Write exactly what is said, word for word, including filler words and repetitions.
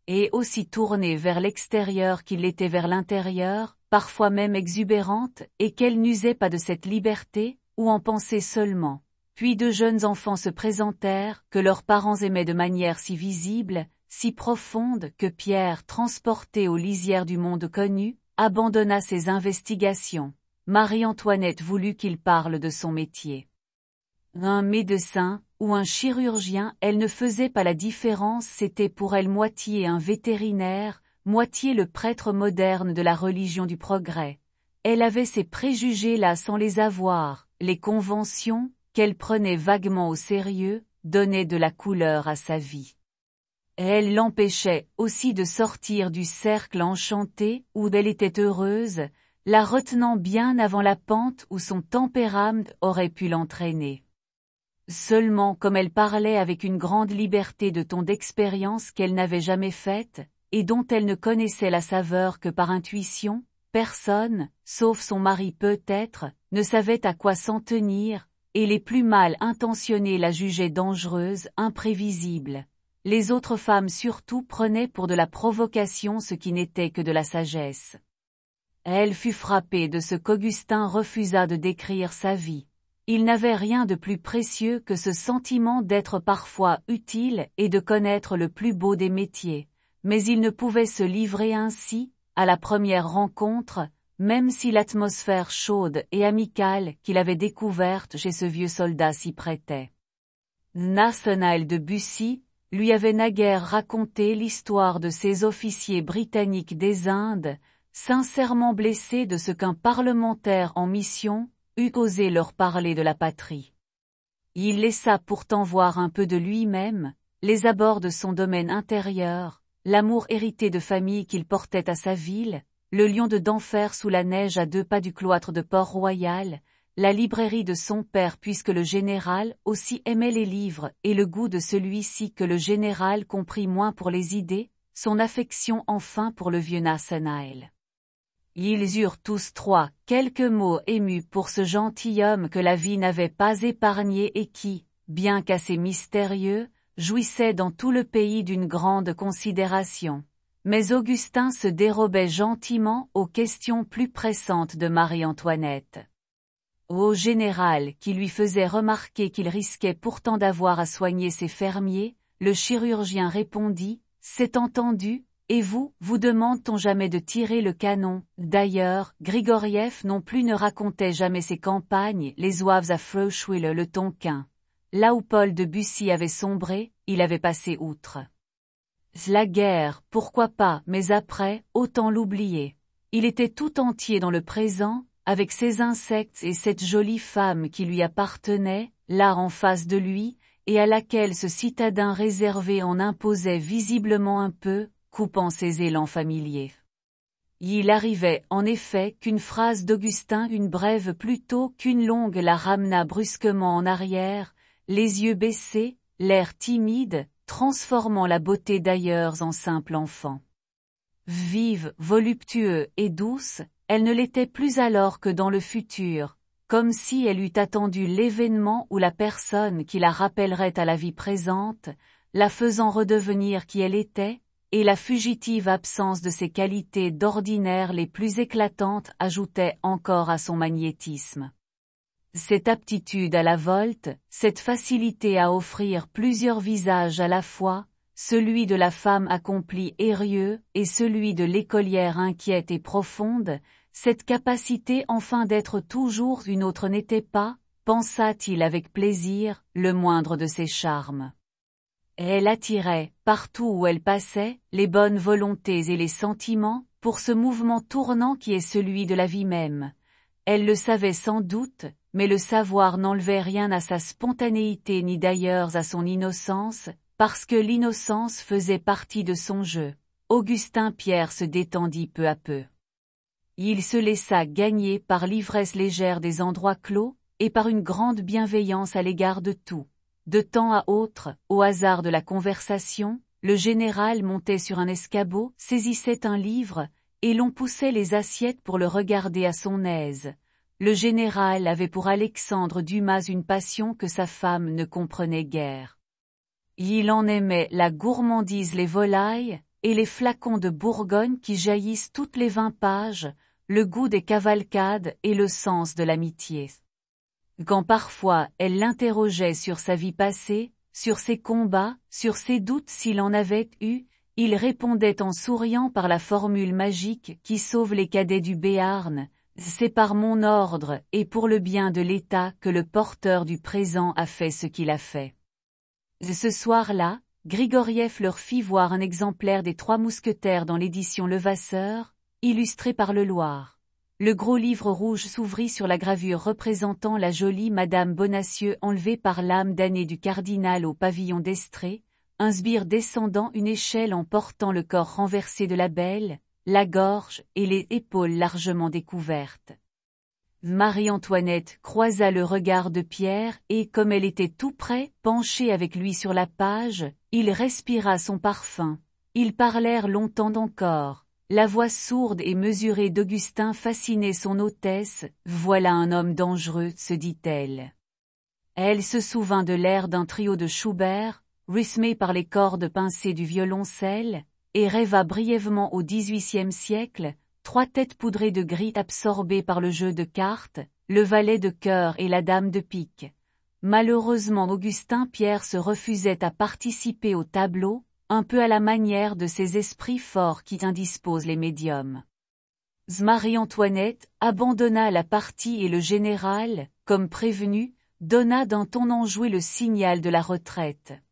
et aussi tournée vers l'extérieur qu'il l'était vers l'intérieur, parfois même exubérante, et qu'elle n'usait pas de cette liberté, ou en pensait seulement. Puis deux jeunes enfants se présentèrent, que leurs parents aimaient de manière si visible, si profonde, que Pierre, transporté aux lisières du monde connu, abandonna ses investigations. Marie-Antoinette voulut qu'il parle de son métier. Un médecin, ou un chirurgien, elle ne faisait pas la différence, c'était pour elle moitié un vétérinaire, moitié le prêtre moderne de la religion du progrès. Elle avait ses préjugés là sans les avoir, les conventions, qu'elle prenait vaguement au sérieux, donnaient de la couleur à sa vie. Elle l'empêchait aussi de sortir du cercle enchanté où elle était heureuse, la retenant bien avant la pente où son tempérament aurait pu l'entraîner. Seulement comme elle parlait avec une grande liberté de ton d'expérience qu'elle n'avait jamais faite, et dont elle ne connaissait la saveur que par intuition, personne, sauf son mari peut-être, ne savait à quoi s'en tenir, et les plus mal intentionnés la jugeaient dangereuse, imprévisible. Les autres femmes surtout prenaient pour de la provocation ce qui n'était que de la sagesse. Elle fut frappée de ce qu'Augustin refusa de décrire sa vie. Il n'avait rien de plus précieux que ce sentiment d'être parfois utile et de connaître le plus beau des métiers, mais il ne pouvait se livrer ainsi, à la première rencontre, même si l'atmosphère chaude et amicale qu'il avait découverte chez ce vieux soldat s'y prêtait. Nathanaël de Bussy lui avait naguère raconté l'histoire de ces officiers britanniques des Indes, sincèrement blessés de ce qu'un parlementaire en mission eût osé leur parler de la patrie. Il laissa pourtant voir un peu de lui-même, les abords de son domaine intérieur, l'amour hérité de famille qu'il portait à sa ville, le lion de d'enfer sous la neige à deux pas du cloître de Port-Royal, la librairie de son père puisque le général aussi aimait les livres et le goût de celui-ci que le général comprit moins pour les idées, son affection enfin pour le vieux Nathanaël. Ils eurent tous trois quelques mots émus pour ce gentilhomme que la vie n'avait pas épargné et qui, bien qu'assez mystérieux, jouissait dans tout le pays d'une grande considération. Mais Augustin se dérobait gentiment aux questions plus pressantes de Marie-Antoinette. Au général qui lui faisait remarquer qu'il risquait pourtant d'avoir à soigner ses fermiers, le chirurgien répondit, « C'est entendu, et vous, vous demande-t-on jamais de tirer le canon ?» D'ailleurs, Grigoriev non plus ne racontait jamais ses campagnes, les oeuvres à Frauschwiller le Tonquin. Là où Paul de Bussy avait sombré, il avait passé outre. La guerre, pourquoi pas, mais après, autant l'oublier. Il était tout entier dans le présent, avec ses insectes et cette jolie femme qui lui appartenait, là en face de lui, et à laquelle ce citadin réservé en imposait visiblement un peu, coupant ses élans familiers. Il arrivait, en effet, qu'une phrase d'Augustin, une brève plutôt qu'une longue, la ramena brusquement en arrière, les yeux baissés, l'air timide, transformant la beauté d'ailleurs en simple enfant. Vive, voluptueux et douce, elle ne l'était plus alors que dans le futur, comme si elle eût attendu l'événement ou la personne qui la rappellerait à la vie présente, la faisant redevenir qui elle était, et la fugitive absence de ses qualités d'ordinaire les plus éclatantes ajoutait encore à son magnétisme. Cette aptitude à la volte, cette facilité à offrir plusieurs visages à la fois, celui de la femme accomplie et rieux, et celui de l'écolière inquiète et profonde, cette capacité enfin d'être toujours une autre n'était pas, pensa-t-il avec plaisir, le moindre de ses charmes. Elle attirait, partout où elle passait, les bonnes volontés et les sentiments, pour ce mouvement tournant qui est celui de la vie même. Elle le savait sans doute, mais le savoir n'enlevait rien à sa spontanéité ni d'ailleurs à son innocence, parce que l'innocence faisait partie de son jeu. Augustin Pierre se détendit peu à peu. Il se laissa gagner par l'ivresse légère des endroits clos, et par une grande bienveillance à l'égard de tout. De temps à autre, au hasard de la conversation, le général montait sur un escabeau, saisissait un livre, et l'on poussait les assiettes pour le regarder à son aise. Le général avait pour Alexandre Dumas une passion que sa femme ne comprenait guère. Il en aimait la gourmandise, les volailles, et les flacons de Bourgogne qui jaillissent toutes les vingt pages, le goût des cavalcades et le sens de l'amitié. Quand parfois elle l'interrogeait sur sa vie passée, sur ses combats, sur ses doutes s'il en avait eu, il répondait en souriant par la formule magique qui sauve les cadets du Béarn: « C'est par mon ordre et pour le bien de l'État que le porteur du présent a fait ce qu'il a fait. » Ce soir-là, Grigoriev leur fit voir un exemplaire des Trois Mousquetaires dans l'édition Levasseur, illustré par Leloir. Le gros livre rouge s'ouvrit sur la gravure représentant la jolie Madame Bonacieux enlevée par l'âme damnée du cardinal au pavillon d'Estrée, un sbire descendant une échelle en portant le corps renversé de la belle, la gorge et les épaules largement découvertes. Marie-Antoinette croisa le regard de Pierre et, comme elle était tout près, penchée avec lui sur la page, il respira son parfum. Ils parlèrent longtemps encore. La voix sourde et mesurée d'Augustin fascinait son hôtesse. « Voilà un homme dangereux, se dit-elle. » Elle se souvint de l'air d'un trio de Schubert, rythmé par les cordes pincées du violoncelle, et rêva brièvement au dix-huitième siècle, trois têtes poudrées de gris absorbées par le jeu de cartes, le valet de cœur et la dame de pique. Malheureusement Augustin Pierre se refusait à participer au tableau, un peu à la manière de ces esprits forts qui indisposent les médiums. Marie-Antoinette abandonna la partie et le général, comme prévenu, donna d'un ton enjoué le signal de la retraite.